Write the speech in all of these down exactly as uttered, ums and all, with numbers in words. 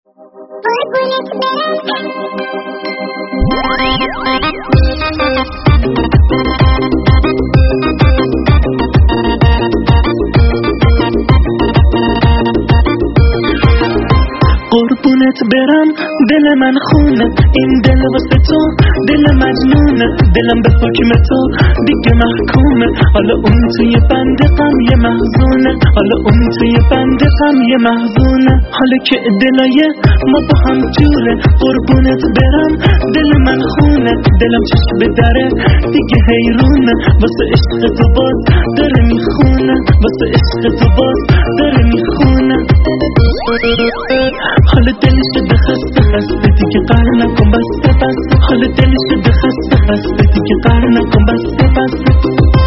قربونت برم دل من خونه، این دل واسه تو دل مجنونه، دلم به حکم تو دیگه محکومه. حالا اون توی بند غم یه محزونه، حالا اون توی بند غم یه محزونه. حالا که دلای ما با هم جوره، قربونت برم دل من خونه، دلم چشم به دره دیگه حیرونه، واسه عشق تو باز داره میخونه، واسه عشق تو باز داره میخونه. حالا دلش شده خسته خسته دیگه قهر نکن بسته بسته، حالا دلش شده خسته خسته دیگه قهر نکن بسته بسته.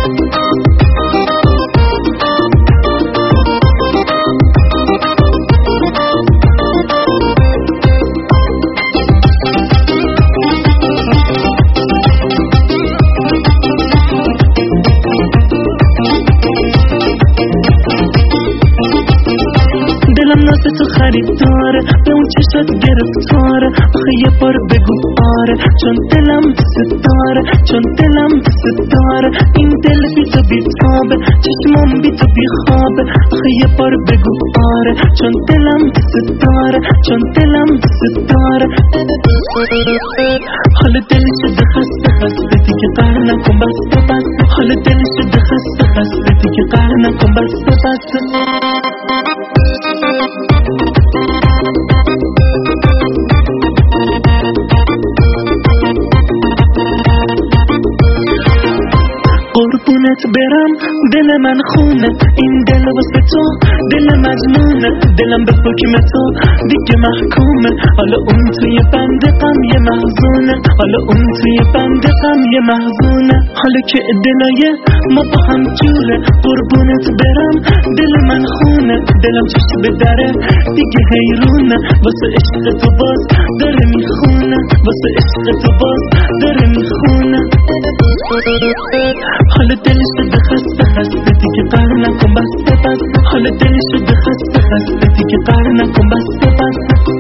دلم ناز تو خریداره، به اون چشات گرفتاره، آخه یه بار بگو آره، چون دلم دوست داره، چون دلم دوست داره. این دل بی تو بی تابه، چشمام بی تو بی خوابه، آخه یه بار بگو آره، چون دلم دوست داره، چون دلم دوست داره. حالا دلش شده خسته خسته دیگه قهر نکن بسته بسته، حالا دلش شده خسته خسته دیگه قهر نکن بسته بسته. قربونت برم دل من خونه، این دل واسه تو دل مجنونه، دلم به حکم تو دیگه محکومه. حالا اون توی بند غم یه محزونه، حالا اون توی بند غم یه محزونه. حالا که دلای ما با هم جوره، قربونت برم دل من خونه، دلم چشم به دره دیگه حیرونه، واسه عشق تو باز داره میخونه، واسه عشق تو باز داره میخونه. حالا دلش شده خسته خسته دیگه قهر نکن بسته بسته، حالا دلش شده خسته خسته دیگه قهر نکن بسته بسته.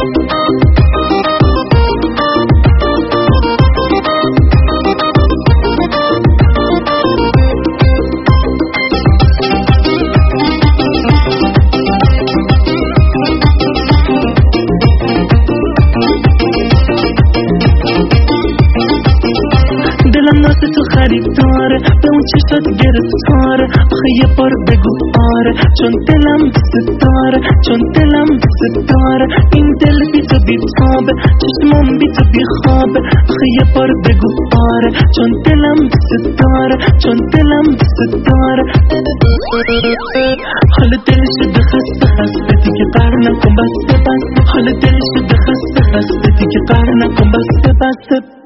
دلم ناز تو خریداره، به اون چشات گرفتاره، آخه یه بار بگو آره، چون دلم دوست داره، چون دلم دوست داره. این دل بی تو بی تابه، چشمام بی تو بی خوابه، آخه یه بار بگو آره، چون دلم دوست داره، چون دلم دوست داره. حالا دلش شده خسته خسته دیگه قهر نکن بسته بسته، حالا دلش شده خسته خسته دیگه قهر نکن بسته بسته.